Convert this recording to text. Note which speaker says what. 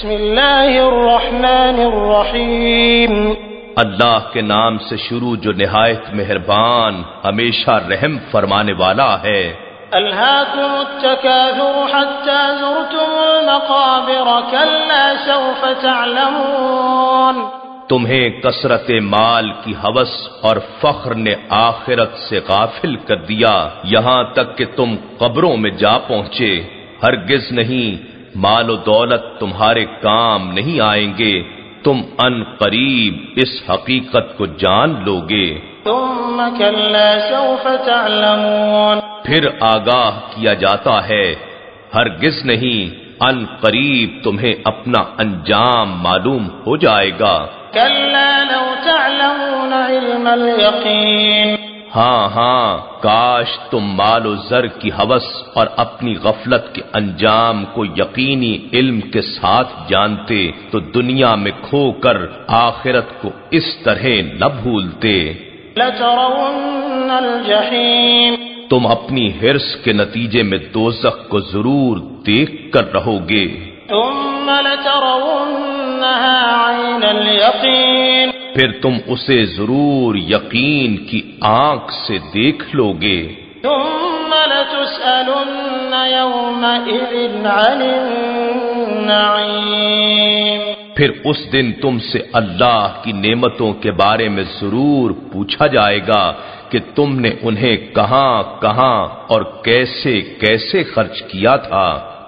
Speaker 1: بسم اللہ الرحمن الرحیم
Speaker 2: اللہ کے نام سے شروع جو نہایت مہربان ہمیشہ رحم فرمانے والا ہے۔
Speaker 1: الہاکم التکاثر حتی زرتم المقابر کلا سوف تعلمون۔
Speaker 2: تمہیں کثرت مال کی ہوس اور فخر نے آخرت سے غافل کر دیا، یہاں تک کہ تم قبروں میں جا پہنچے۔ ہرگز نہیں، مال و دولت تمہارے کام نہیں آئیں گے، تم ان قریب اس حقیقت کو جان لوگے۔
Speaker 1: ثم کلا سوف تعلمون۔
Speaker 2: پھر آگاہ کیا جاتا ہے، ہرگز نہیں، ان قریب تمہیں اپنا انجام معلوم ہو جائے گا۔
Speaker 1: کلا لو تعلمون علم الیقین۔
Speaker 2: ہاں ہاں، کاش تم مال و زر کی ہوس اور اپنی غفلت کے انجام کو یقینی علم کے ساتھ جانتے تو دنیا میں کھو کر آخرت کو اس طرح نہ بھولتے۔
Speaker 1: لترون الجحیم۔
Speaker 2: تم اپنی حرص کے نتیجے میں دوزخ کو ضرور دیکھ کر رہو گے۔
Speaker 1: ثم لترونها عین الیقین۔
Speaker 2: پھر تم اسے ضرور یقین کی آنکھ سے دیکھ لو گے۔
Speaker 1: ثم لتسألن یومئذ عن النعیم۔
Speaker 2: پھر اس دن تم سے اللہ کی نعمتوں کے بارے میں ضرور پوچھا جائے گا کہ تم نے انہیں کہاں کہاں اور کیسے کیسے خرچ کیا تھا۔